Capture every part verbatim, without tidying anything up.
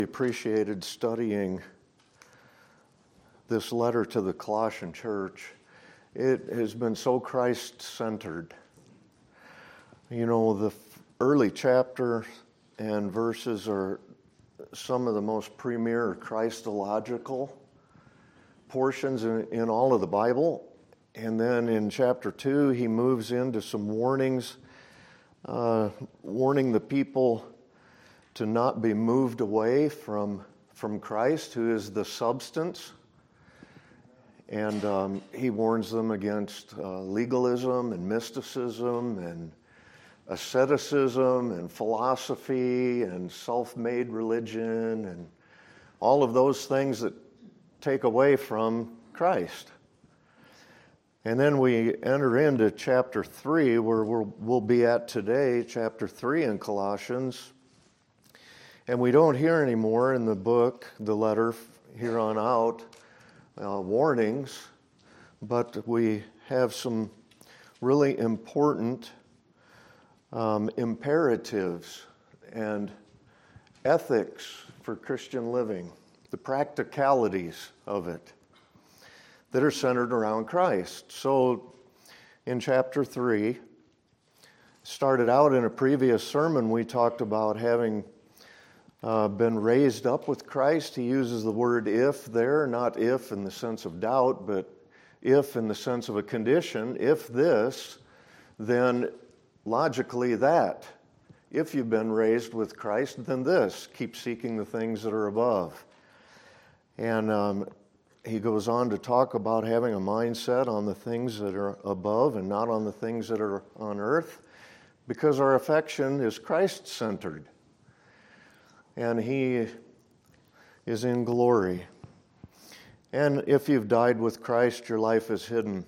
Appreciated studying this letter to the Colossian church. It has been so Christ-centered. You know, the early chapter and verses are some of the most premier Christological portions in, in all of the Bible. And then in chapter two, he moves into some warnings, uh, warning the people to not be moved away from, from Christ, who is the substance. And um, he warns them against uh, legalism and mysticism and asceticism and philosophy and self-made religion and all of those things that take away from Christ. And then we enter into chapter three, where we'll, we'll be at today, chapter three in Colossians. And we don't hear anymore in the book, the letter here on out, uh, warnings, but we have some really important um, imperatives and ethics for Christian living, the practicalities of it that are centered around Christ. So in chapter three, started out in a previous sermon, we talked about having Uh, been raised up with Christ. He uses the word if there, not if in the sense of doubt, but if in the sense of a condition. If this, then logically that. If you've been raised with Christ, then this. Keep seeking the things that are above. And um, he goes on to talk about having a mindset on the things that are above and not on the things that are on earth, because our affection is Christ-centered. And he is in glory. And if you've died with Christ, your life is hidden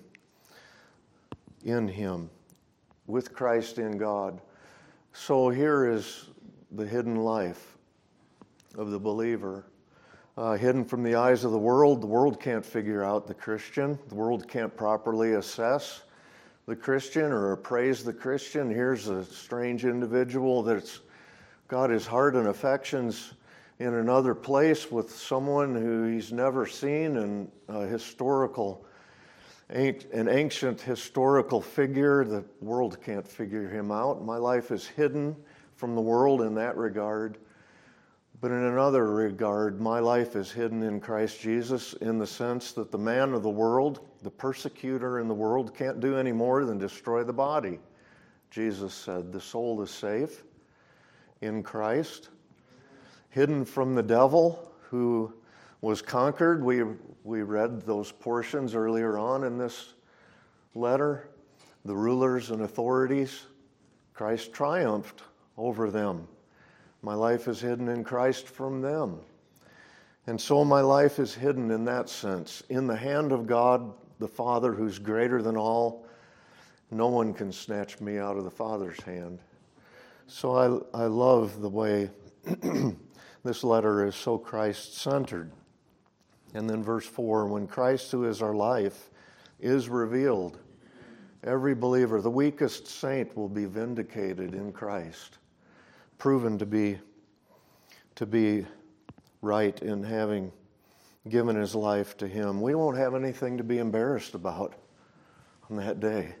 in him, with Christ in God. So here is the hidden life of the believer, uh, hidden from the eyes of the world. The world can't figure out the Christian. The world can't properly assess the Christian or appraise the Christian. Here's a strange individual that's got his heart and affections in another place with someone who he's never seen, and a historical, an ancient historical figure. The world can't figure him out. My life is hidden from the world in that regard. But in another regard, my life is hidden in Christ Jesus, in the sense that the man of the world, the persecutor in the world, can't do any more than destroy the body. Jesus said, the soul is safe in Christ, hidden from the devil who was conquered. We we read those portions earlier on in this letter. The rulers and authorities, Christ triumphed over them. My life is hidden in Christ from them. And so my life is hidden in that sense, in the hand of God, the Father, who's greater than all. No one can snatch me out of the Father's hand. So I, I love the way this letter is so Christ-centered. And then verse four, when Christ, who is our life, is revealed, every believer, the weakest saint, will be vindicated in Christ, proven to be, to be right in having given his life to him. We won't have anything to be embarrassed about on that day.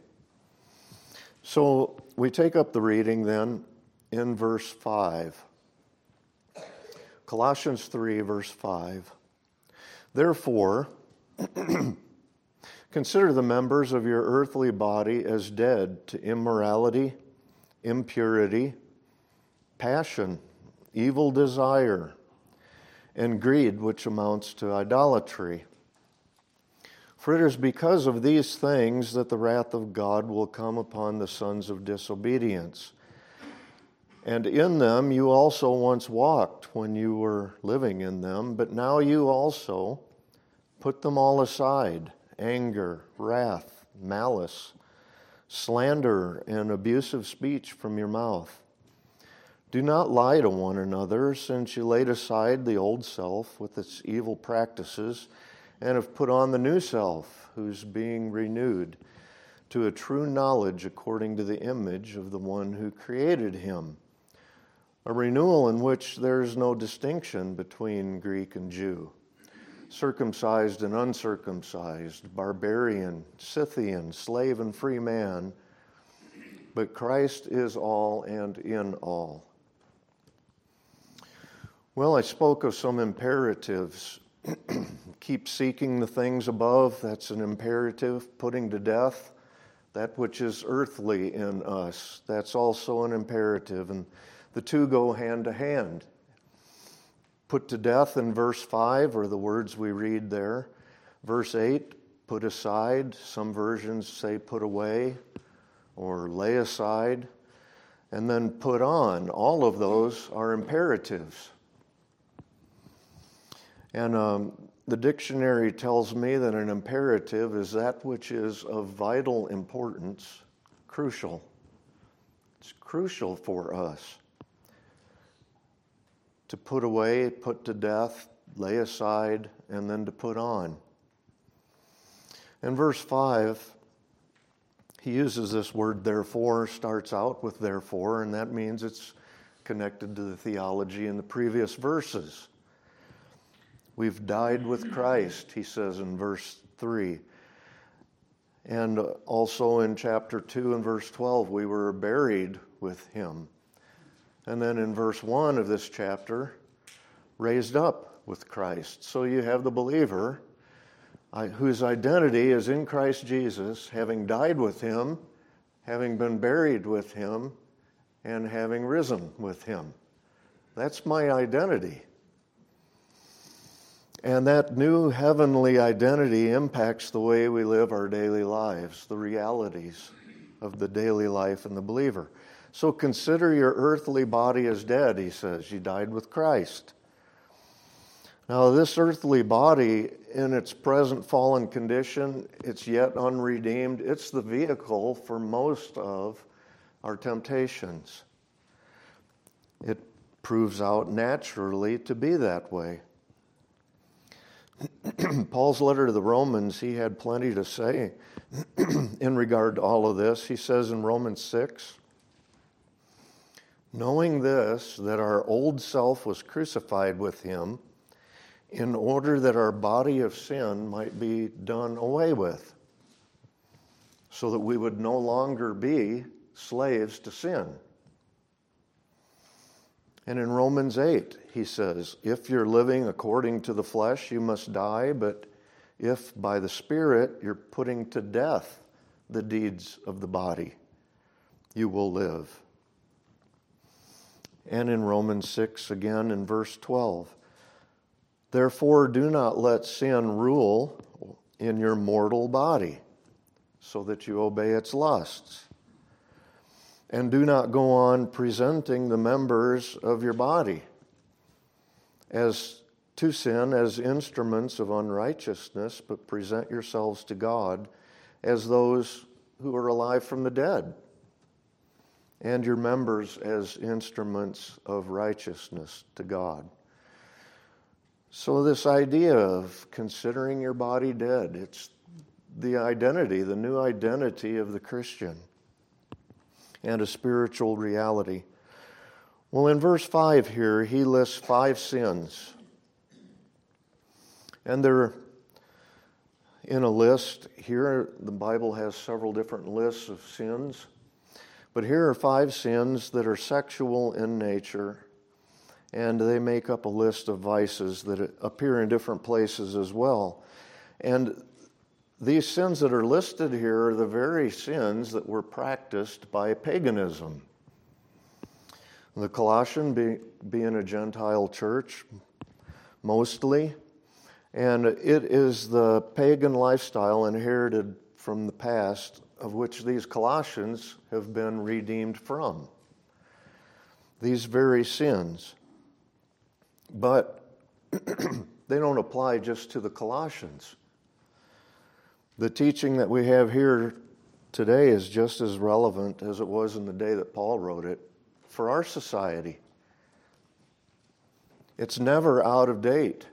So we take up the reading then in verse five. Colossians three, verse five. Therefore, consider the members of your earthly body as dead to immorality, impurity, passion, evil desire, and greed, which amounts to idolatry. For it is because of these things that the wrath of God will come upon the sons of disobedience. And in them you also once walked when you were living in them, but now you also put them all aside: anger, wrath, malice, slander, and abusive speech from your mouth. Do not lie to one another, since you laid aside the old self with its evil practices, and have put on the new self, who's being renewed to a true knowledge according to the image of the one who created him. a renewal in which there's no distinction between Greek and Jew, circumcised and uncircumcised, barbarian, Scythian, slave and free man, but Christ is all and in all. Well, I spoke of some imperatives. Keep seeking the things above, that's an imperative. Putting to death that which is earthly in us, that's also an imperative. And the two go hand to hand. Put to death in verse five are the words we read there. Verse eight, put aside. Some versions say put away or lay aside. And then put on. All of those are imperatives. And um, the dictionary tells me that an imperative is that which is of vital importance, crucial. It's crucial for us to put away, put to death, lay aside, and then to put on. In verse five, he uses this word therefore, starts out with therefore, and that means it's connected to the theology in the previous verses. We've died with Christ, he says in verse three. And also in chapter two and verse twelve, we were buried with him. And then in verse one of this chapter, raised up with Christ. So you have the believer whose identity is in Christ Jesus, having died with him, having been buried with him, and having risen with him. That's my identity. And that new heavenly identity impacts the way we live our daily lives, the realities of the daily life in the believer. So consider your earthly body as dead, he says. You died with Christ. Now, this earthly body, in its present fallen condition, it's yet unredeemed. It's the vehicle for most of our temptations. It proves out naturally to be that way. Paul's letter to the Romans, he had plenty to say in regard to all of this. He says in Romans six, knowing this, that our old self was crucified with him in order that our body of sin might be done away with, so that we would no longer be slaves to sin. And in Romans eight, he says, if you're living according to the flesh, you must die, but if by the Spirit you're putting to death the deeds of the body, you will live. And in Romans six, again in verse twelve, therefore do not let sin rule in your mortal body, so that you obey its lusts. And do not go on presenting the members of your body as to sin as instruments of unrighteousness, but present yourselves to God as those who are alive from the dead, and your members as instruments of righteousness to God. So this idea of considering your body dead, it's the identity, the new identity of the Christian, and a spiritual reality. Well, in verse five here, he lists five sins. And they're in a list. Here, the Bible has several different lists of sins. But here are five sins that are sexual in nature, and they make up a list of vices that appear in different places as well. And these sins that are listed here are the very sins that were practiced by paganism. The Colossian be, being a Gentile church, mostly, and it is the pagan lifestyle inherited from the past of which these Colossians have been redeemed from. These very sins. But they don't apply just to the Colossians. The teaching that we have here today is just as relevant as it was in the day that Paul wrote it for our society. It's never out of date.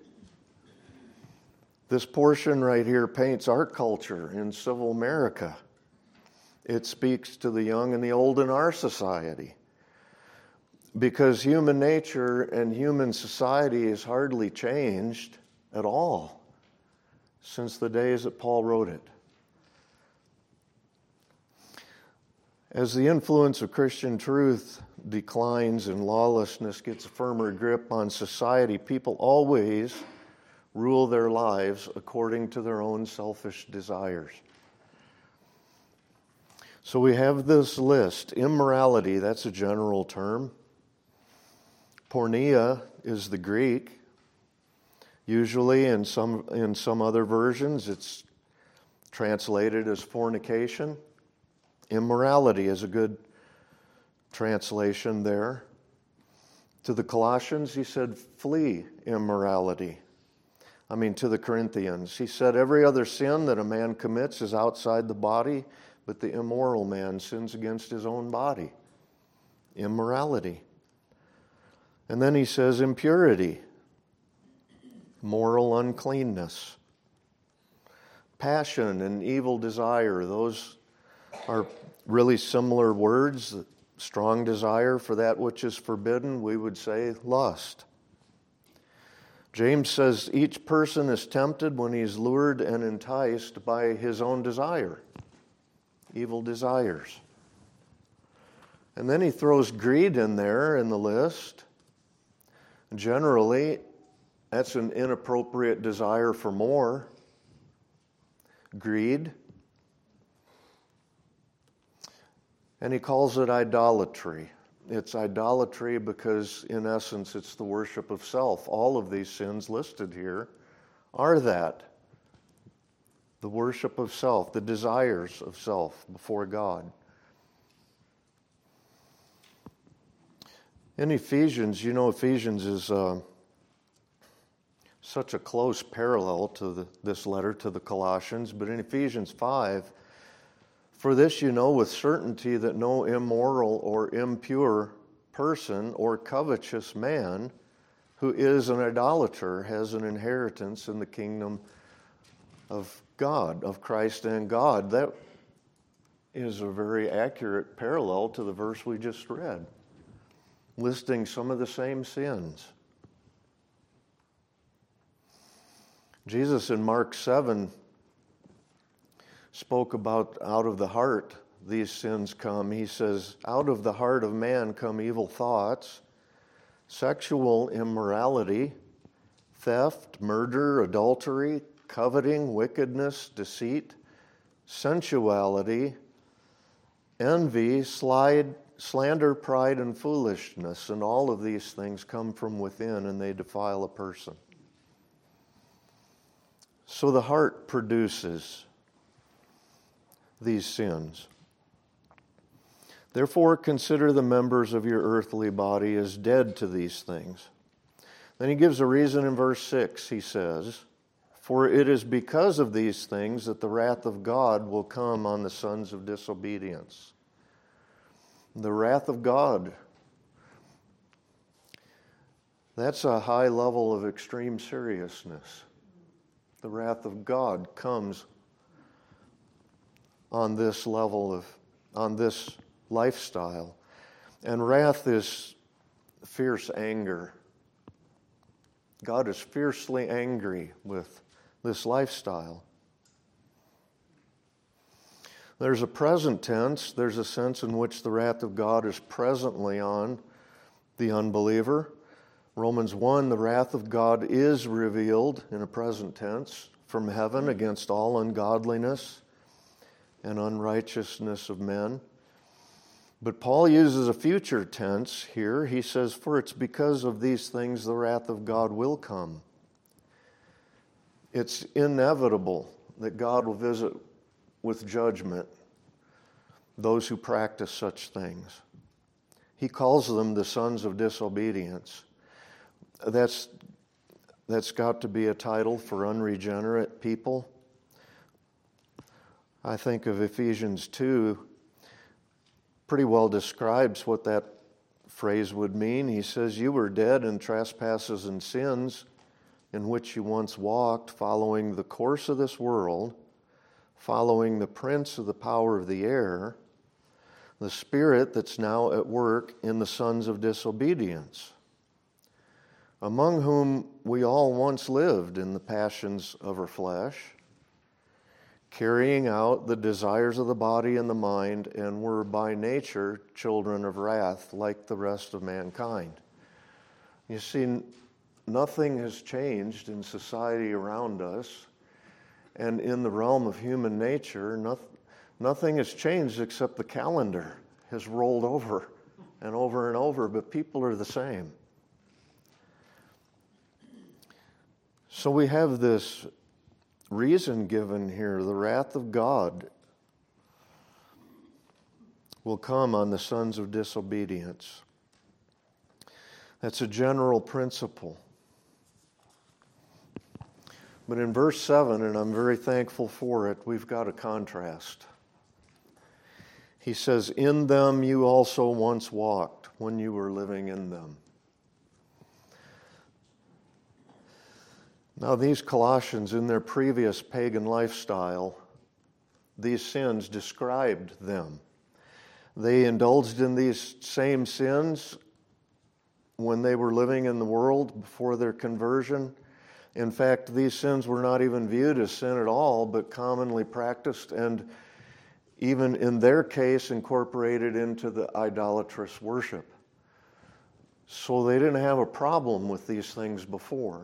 This portion right here paints our culture in civil America. It speaks to the young and the old in our society. because human nature and human society has hardly changed at all since the days that Paul wrote it. As the influence of Christian truth declines and lawlessness gets a firmer grip on society, people always rule their lives according to their own selfish desires. So we have this list. Immorality, that's a general term. Porneia is the Greek. Usually in some in some other versions it's translated as fornication. Immorality is a good translation there. To the Colossians, he said, flee immorality. I mean, to the Corinthians, he said, every other sin that a man commits is outside the body, but the immoral man sins against his own body. Immorality. And then he says impurity, moral uncleanness, passion and evil desire. Those are really similar words. Strong desire for that which is forbidden, we would say lust. James says each person is tempted when he is lured and enticed by his own desire, evil desires. And then he throws greed in there in the list. Generally, that's an inappropriate desire for more. Greed. And he calls it idolatry. It's idolatry because, in essence, it's the worship of self. All of these sins listed here are that. The worship of self, the desires of self before God. In Ephesians, you know, Ephesians is uh, such a close parallel to the, this letter to the Colossians, but in Ephesians five, for this you know with certainty that no immoral or impure person or covetous man who is an idolater has an inheritance in the kingdom of God, of Christ and God. That is a very accurate parallel to the verse we just read, listing some of the same sins. Jesus in Mark seven spoke about out of the heart these sins come. He says, out of the heart of man come evil thoughts, sexual immorality, theft, murder, adultery, coveting, wickedness, deceit, sensuality, envy, slide, slander, pride, and foolishness. And all of these things come from within and they defile a person. So the heart produces these sins. Therefore, consider the members of your earthly body as dead to these things. Then he gives a reason in verse six. He says, for it is because of these things that the wrath of God will come on the sons of disobedience. The wrath of God. That's a high level of extreme seriousness. The wrath of God comes on this level of, on this lifestyle. And wrath is fierce anger. God is fiercely angry with this lifestyle. There's a present tense. There's a sense in which the wrath of God is presently on the unbeliever. Romans one, the wrath of God is revealed in a present tense from heaven against all ungodliness and unrighteousness of men. But Paul uses a future tense here. He says, for it's because of these things the wrath of God will come. It's inevitable that God will visit with judgment those who practice such things. He calls them the sons of disobedience. That's, that's got to be a title for unregenerate people. I think of Ephesians two, pretty well describes what that phrase would mean. He says, you were dead in trespasses and sins in which you once walked, following the course of this world, following the prince of the power of the air, the spirit that's now at work in the sons of disobedience, among whom we all once lived in the passions of our flesh, carrying out the desires of the body and the mind, and were by nature children of wrath like the rest of mankind. You see, nothing has changed in society around us, and in the realm of human nature, nothing, nothing has changed except the calendar has rolled over and over and over, but people are the same. So we have this reason given here: the wrath of God will come on the sons of disobedience. That's a general principle. But in verse seven, and I'm very thankful for it, we've got a contrast. He says, "In them you also once walked when you were living in them." Now, these Colossians, in their previous pagan lifestyle, these sins described them. They indulged in these same sins when they were living in the world before their conversion. In fact, these sins were not even viewed as sin at all, but commonly practiced and even in their case incorporated into the idolatrous worship. So they didn't have a problem with these things before.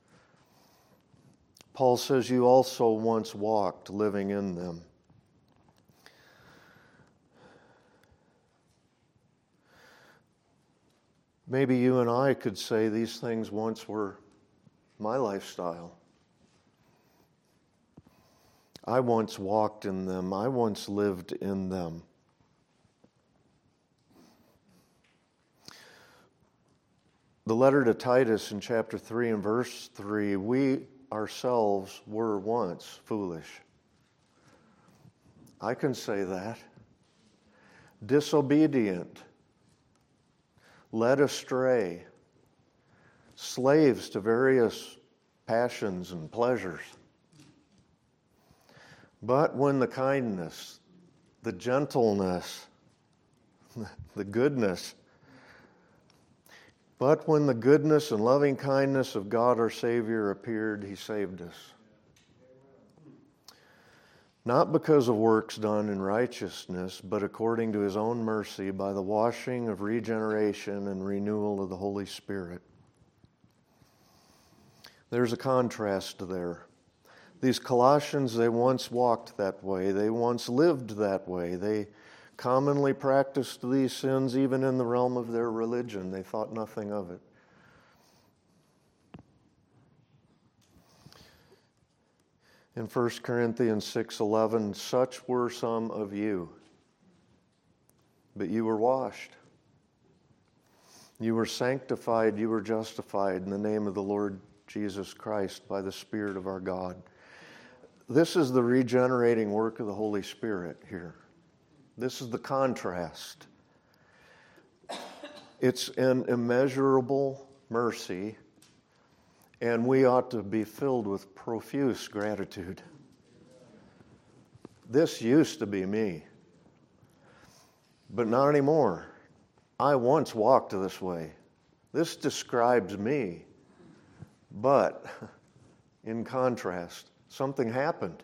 Paul says, "You also once walked, living in them." Maybe you and I could say these things once were my lifestyle. I once walked in them. I once lived in them. The letter to Titus in chapter three and verse three, we ourselves were once foolish. I can say that. Disobedient, led astray, slaves to various passions and pleasures. But when the kindness, the gentleness, the goodness, but when the goodness and loving kindness of God our Savior appeared, He saved us. Not because of works done in righteousness, but according to His own mercy by the washing of regeneration and renewal of the Holy Spirit. There's a contrast there. These Colossians, they once walked that way. They once lived that way. They commonly practiced these sins even in the realm of their religion. They thought nothing of it. In First Corinthians six eleven, "Such were some of you, but you were washed. You were sanctified, you were justified in the name of the Lord Jesus Christ by the Spirit of our God." This is the regenerating work of the Holy Spirit here. This is the contrast. It's an immeasurable mercy, and we ought to be filled with profuse gratitude. This used to be me, but not anymore. I once walked this way. This describes me. But, in contrast, something happened.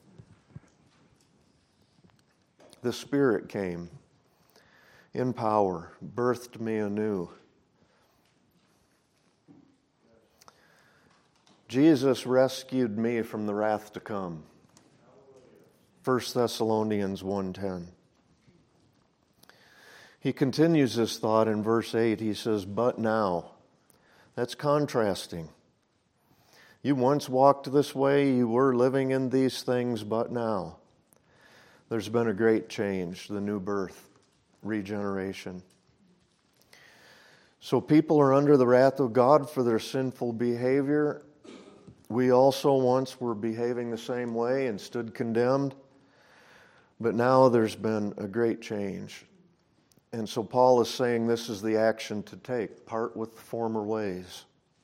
The Spirit came in power, birthed me anew. Jesus rescued me from the wrath to come. First Thessalonians one ten. He continues this thought in verse eight. He says, "But now." That's contrasting. You once walked this way, you were living in these things, but now there's been a great change, the new birth, regeneration. So people are under the wrath of God for their sinful behavior. We also once were behaving the same way and stood condemned, but now there's been a great change. And so Paul is saying this is the action to take, part with the former ways.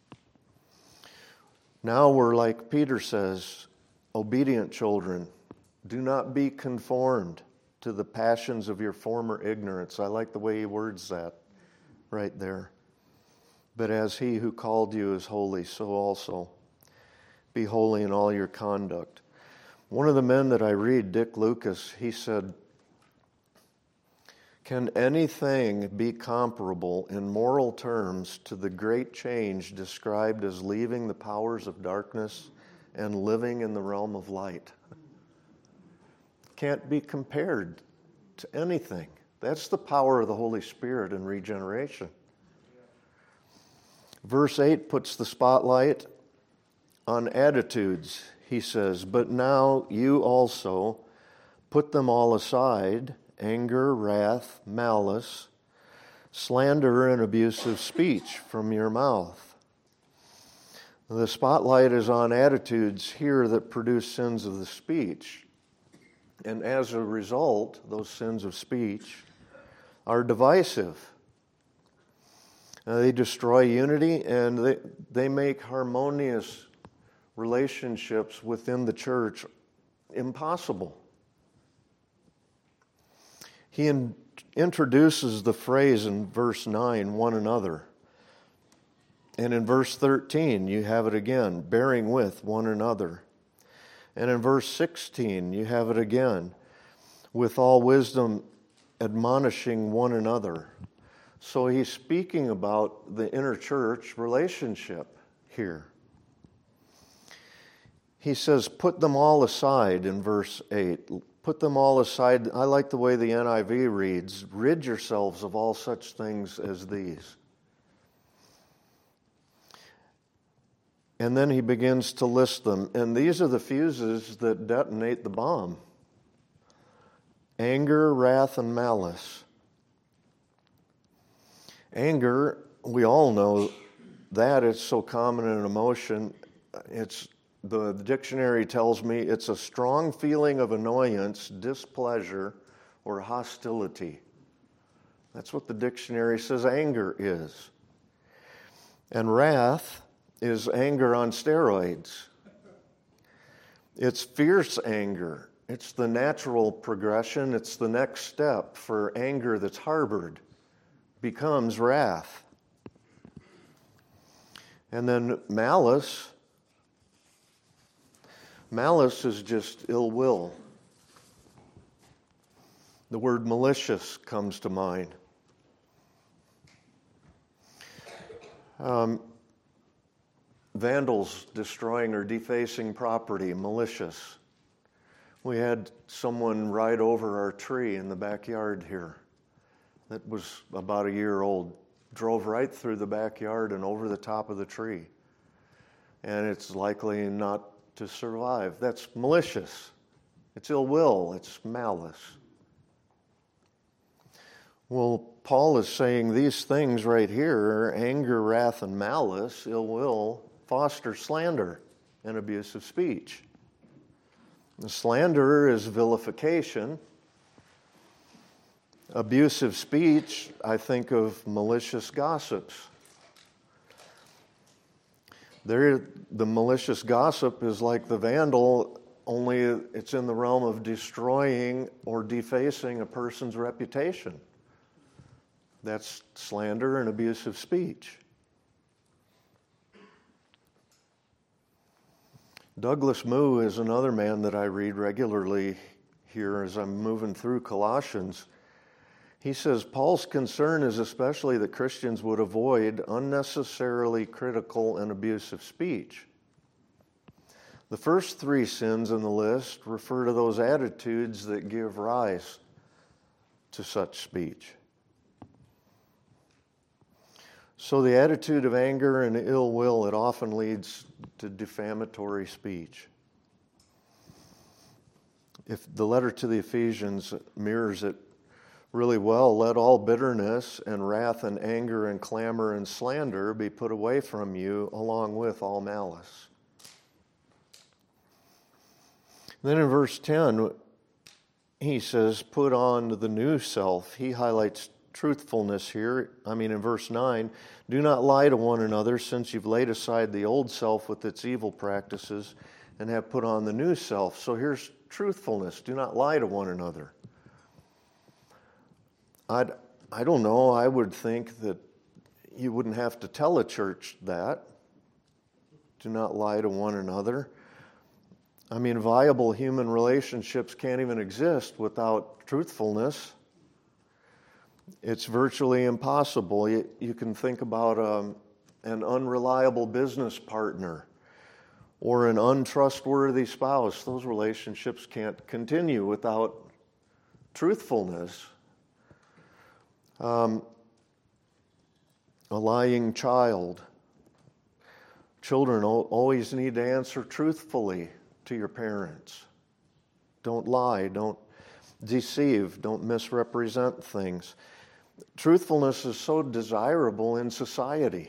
Now we're, like Peter says, obedient children. Do not be conformed to the passions of your former ignorance. I like the way he words that right there. But as he who called you is holy, so also be holy in all your conduct. One of the men that I read, Dick Lucas, he said, can anything be comparable in moral terms to the great change described as leaving the powers of darkness and living in the realm of light? Can't be compared to anything. That's the power of the Holy Spirit in regeneration. Verse eight puts the spotlight on attitudes. He says, but now you also put them all aside, anger, wrath, malice, slander, and abusive speech from your mouth. The spotlight is on attitudes here that produce sins of the speech. And as a result, those sins of speech are divisive. Uh, they destroy unity, and they, they make harmonious relationships within the church impossible. He in, introduces the phrase in verse nine, one another. And in verse thirteen, you have it again, bearing with one another. And in verse sixteen, you have it again, with all wisdom admonishing one another. So he's speaking about the interchurch relationship here. He says, put them all aside in verse eight. Put them all aside. I like the way the N I V reads, rid yourselves of all such things as these. And then he begins to list them. And these are the fuses that detonate the bomb. Anger, wrath, and malice. Anger, we all know that. It's so common an emotion. It's The dictionary tells me it's a strong feeling of annoyance, displeasure, or hostility. That's what the dictionary says anger is. And wrath is anger on steroids. It's fierce anger. It's the natural progression. It's the next step for anger that's harbored. Becomes wrath. And then malice. Malice is just ill will. The word malicious comes to mind. Um, vandals destroying or defacing property, malicious. We had someone ride over our tree in the backyard here that was about a year old, drove right through the backyard and over the top of the tree. And it's likely not to survive. That's malicious. It's ill will. It's malice. Well, Paul is saying these things right here, anger, wrath, and malice, ill will, foster slander and abusive speech. The slander is vilification. Abusive speech, I think of malicious gossips. There, the malicious gossip is like the vandal, only it's in the realm of destroying or defacing a person's reputation. That's slander and abusive speech. Douglas Moo is another man that I read regularly here as I'm moving through Colossians. He says, Paul's concern is especially that Christians would avoid unnecessarily critical and abusive speech. The first three sins in the list refer to those attitudes that give rise to such speech. So the attitude of anger and ill will, it often leads to defamatory speech. If the letter to the Ephesians mirrors it really well, let all bitterness and wrath and anger and clamor and slander be put away from you along with all malice. Then in verse ten, he says, put on the new self. He highlights truthfulness here. I mean, in verse nine, do not lie to one another, since you've laid aside the old self with its evil practices and have put on the new self. So here's truthfulness. Do not lie to one another. I'd, I don't know, I would think that you wouldn't have to tell a church that. Do not lie to one another. I mean, viable human relationships can't even exist without truthfulness. It's virtually impossible. You, you can think about um, an unreliable business partner or an untrustworthy spouse. Those relationships can't continue without truthfulness. Um, a lying child. Children always need to answer truthfully to your parents. Don't lie, don't deceive, don't misrepresent things. Truthfulness is so desirable in society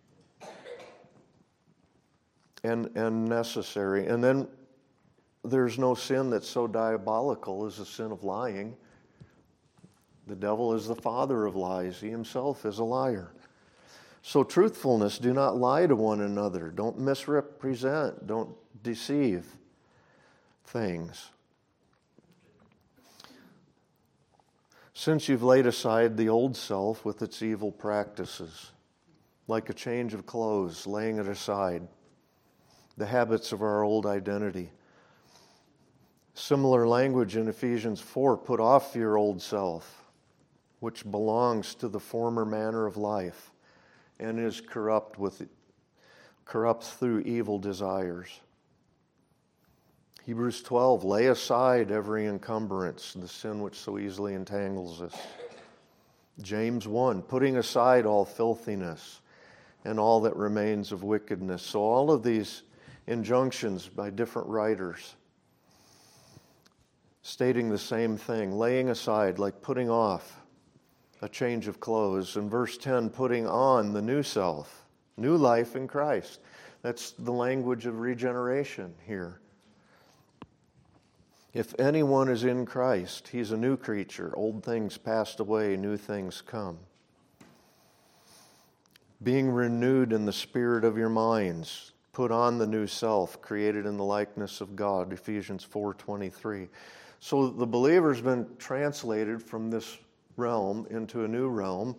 and, and necessary. And then there's no sin that's so diabolical as the sin of lying. The devil is the father of lies. He himself is a liar. So truthfulness, do not lie to one another. Don't misrepresent. Don't deceive things. Since you've laid aside the old self with its evil practices, like a change of clothes, laying it aside, the habits of our old identity. Similar language in Ephesians four, put off your old self, which belongs to the former manner of life and is corrupt with corrupt through evil desires. Hebrews twelve, lay aside every encumbrance, the sin which so easily entangles us. James one, putting aside all filthiness and all that remains of wickedness. So all of these injunctions by different writers stating the same thing, laying aside, like putting off a change of clothes. In verse ten, putting on the new self, new life in Christ. That's the language of regeneration here. If anyone is in Christ, he's a new creature. Old things passed away, new things come. Being renewed in the spirit of your minds, put on the new self, created in the likeness of God, Ephesians four twenty-three. So the believer's been translated from this realm into a new realm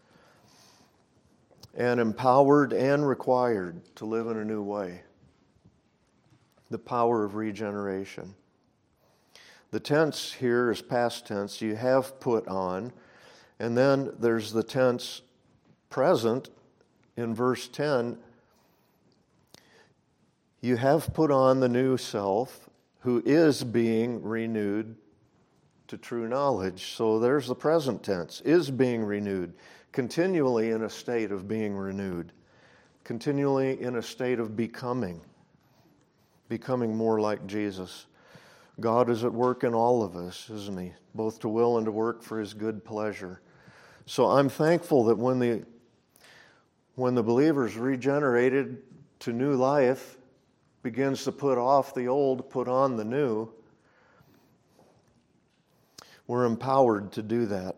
and empowered and required to live in a new way. The power of regeneration. The tense here is past tense. You have put on. And then there's the tense present in verse ten. You have put on the new self who is being renewed to true knowledge. So there's the present tense, is being renewed, continually in a state of being renewed, continually in a state of becoming, becoming more like Jesus. God is at work in all of us, isn't He? Both to will and to work for His good pleasure. So I'm thankful that when the when the believer's regenerated to new life, begins to put off the old, put on the new, we're empowered to do that.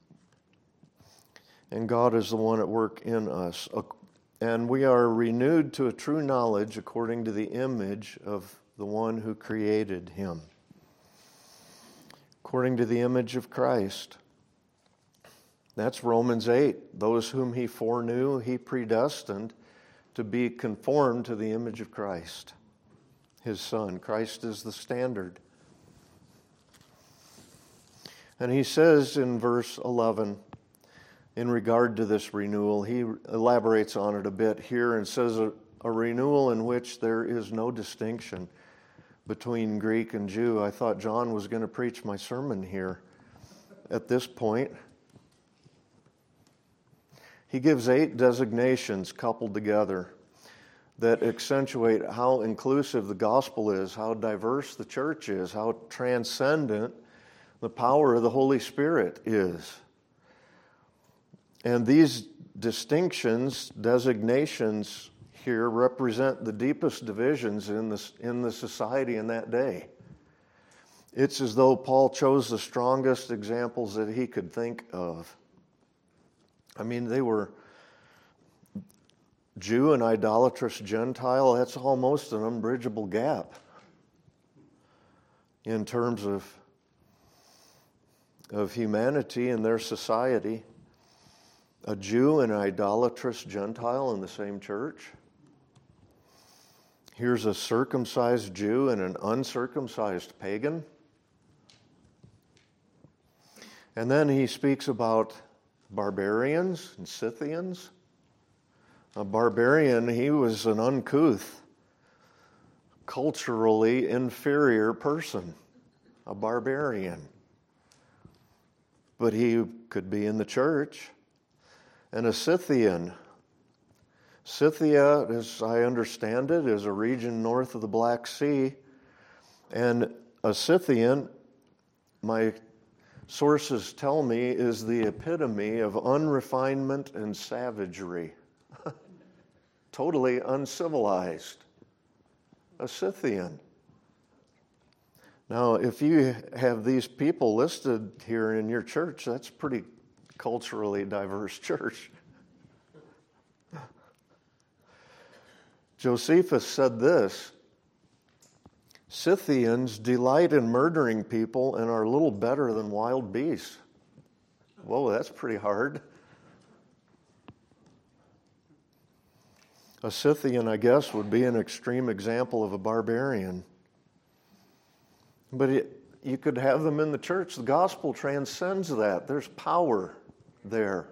And God is the one at work in us. And we are renewed to a true knowledge according to the image of the one who created him. According to the image of Christ. That's Romans eight. Those whom He foreknew, He predestined to be conformed to the image of Christ, His Son. Christ is the standard. And He says in verse eleven, in regard to this renewal, He elaborates on it a bit here and says a, a renewal in which there is no distinction between Greek and Jew. I thought John was going to preach my sermon here at this point. He gives eight designations coupled together that accentuate how inclusive the gospel is, how diverse the church is, how transcendent the power of the Holy Spirit is. And these distinctions, designations here represent the deepest divisions in the, in the society in that day. It's as though Paul chose the strongest examples that he could think of. I mean, they were Jew and idolatrous Gentile. That's almost an unbridgeable gap in terms of of humanity in their society. A Jew and an idolatrous Gentile in the same church. Here's a circumcised Jew and an uncircumcised pagan. And then he speaks about barbarians and Scythians. A barbarian, he was an uncouth, culturally inferior person. A barbarian. But he could be in the church. And a Scythian. Scythia, as I understand it, is a region north of the Black Sea. And a Scythian, my sources tell me, is the epitome of unrefinement and savagery. Totally uncivilized. A Scythian. Now, if you have these people listed here in your church, that's a pretty culturally diverse church. Josephus said this, Scythians delight in murdering people and are little better than wild beasts. Whoa, that's pretty hard. A Scythian, I guess, would be an extreme example of a barbarian. But it, you could have them in the church. The gospel transcends that. There's power there.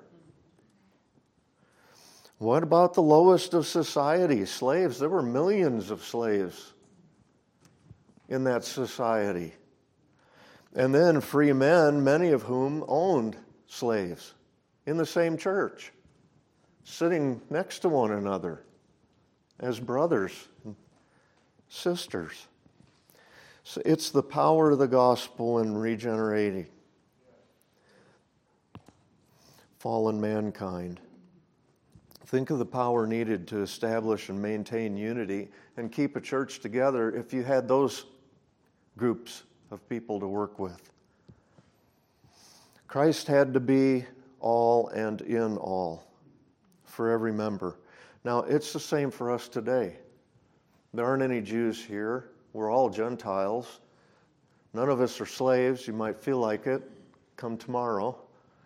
What about the lowest of society, slaves? There were millions of slaves in that society. And then free men, many of whom owned slaves in the same church, sitting next to one another as brothers and sisters. So it's the power of the gospel in regenerating fallen mankind. Think of the power needed to establish and maintain unity and keep a church together if you had those groups of people to work with. Christ had to be all and in all for every member. Now, it's the same for us today. There aren't any Jews here. We're all Gentiles. None of us are slaves. You might feel like it. Come tomorrow.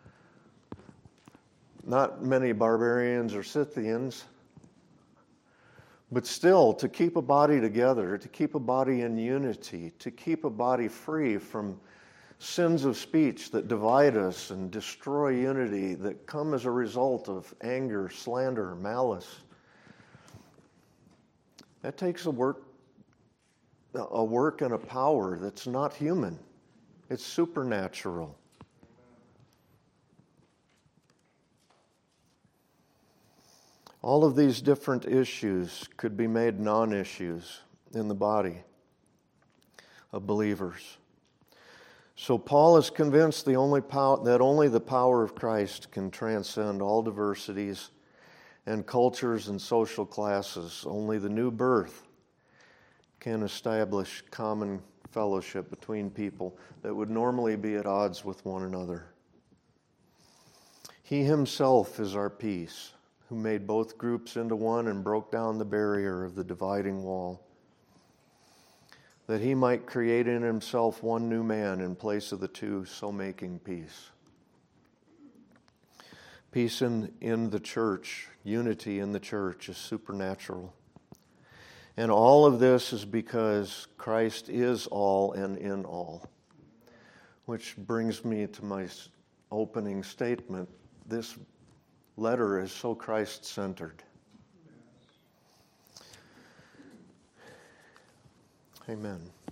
Not many barbarians or Scythians. But still, to keep a body together, to keep a body in unity, to keep a body free from sins of speech that divide us and destroy unity, that come as a result of anger, slander, malice. That takes a work, a work and a power that's not human. It's supernatural. All of these different issues could be made non-issues in the body of believers. So Paul is convinced the only power, that only the power of Christ can transcend all diversities and cultures and social classes. Only the new birth can establish common fellowship between people that would normally be at odds with one another. He himself is our peace, who made both groups into one and broke down the barrier of the dividing wall, that he might create in himself one new man in place of the two, so making peace. Peace in, in the church, unity in the church is supernatural. And all of this is because Christ is all and in all. Which brings me to my opening statement. This letter is so Christ-centered. Amen.